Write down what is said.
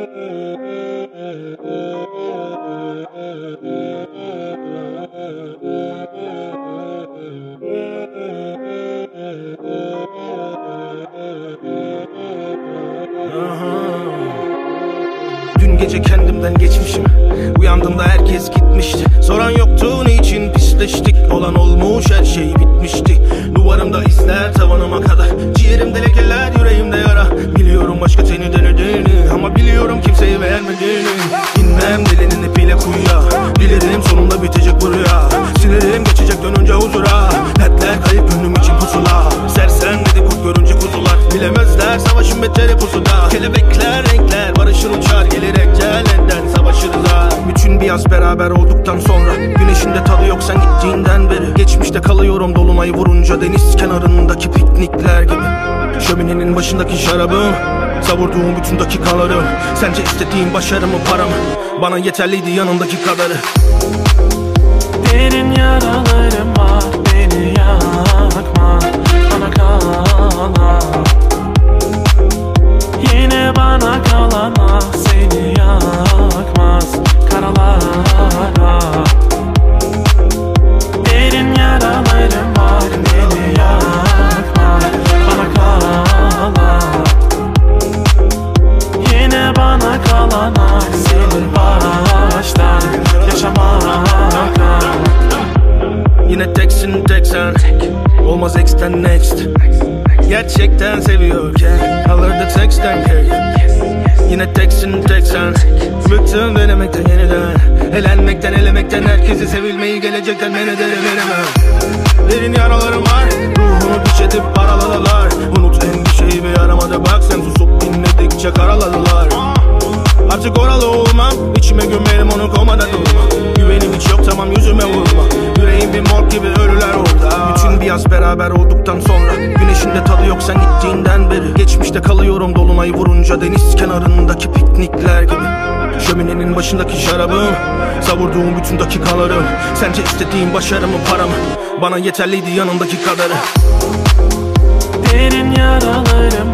Dün gece kendimden geçmişim. Uyandığımda herkes gitmişti. Soran yoktu niçin pisleştik. Olan olmuş, her şey bitmişti. Duvarımda izler tavanıma kadar. Ciğerimde lekeler, yüreğimde yara. Biliyorum başka seni denediğini, ama biliyorum kimseyi vermediğini. İnmem dilinin ipiyle kuyuya. Dilerim sonunda bitecek bu rüya. Silerim geçecek dönünce huzura. Dertler kayıp önüm için pusula. Sersen dedi kurt görünce kuzular. Bilemezler savaşın beteri pusuda. Kelebekler renkler barışır uçar. Gelir ecelinden savaşırız ha. Bütün bir yaz beraber olduktan sonra. Güneşinde tadı yok sen gittiğinden beri. Geçmişte kalıyorum dolunayı vurunca. Deniz kenarındaki piknikler gibi. Şöminenin başındaki şarabım, savurduğum bütün dakikalarım. Sence istediğin başarı mı para mı? Bana yeterliydi yanındaki kadarı. Derin yaralarım var, beni yakma. Bana kalan, yine bana kalan ah, seni yakmaz karalara. Derin yaralarım var, beni yakma. Bana kalan, yine bana kalan ah, seni baştan yaşamak. Yine teksin tek sen, olmaz ex'ten next. Gerçekten seviyorken alırdık sexten kek. Yine teksin tek sen, bıktım denemekten yeniden. Elenmekten elemekten, herkesi sevilmeyi gelecekten men ederim veremem. Derin yaralarım var, ruhunu piç edip paraladılar. Unut endişeyi bir aramada bak, sen susup dinledikçe karaladılar. Artık oralı olmam, içime gömerim onu komada durma. Güvenim hiç yok tamam yüzüme vurma. Yüreğim bir morg gibi ölüler orada. Bütün bir yaz beraber olduktan sonra. Güneşinde tadı yok sen gittiğinden beri. Geçmişte kalıyorum dolunayı vurunca. Deniz kenarındaki piknikler gibi. Şöminenin başındaki şarabım, savurduğum bütün dakikalarım. Sence istediğin başarı mı para mı? Bana yeterliydi yanındaki kadarı. Derin yaralarım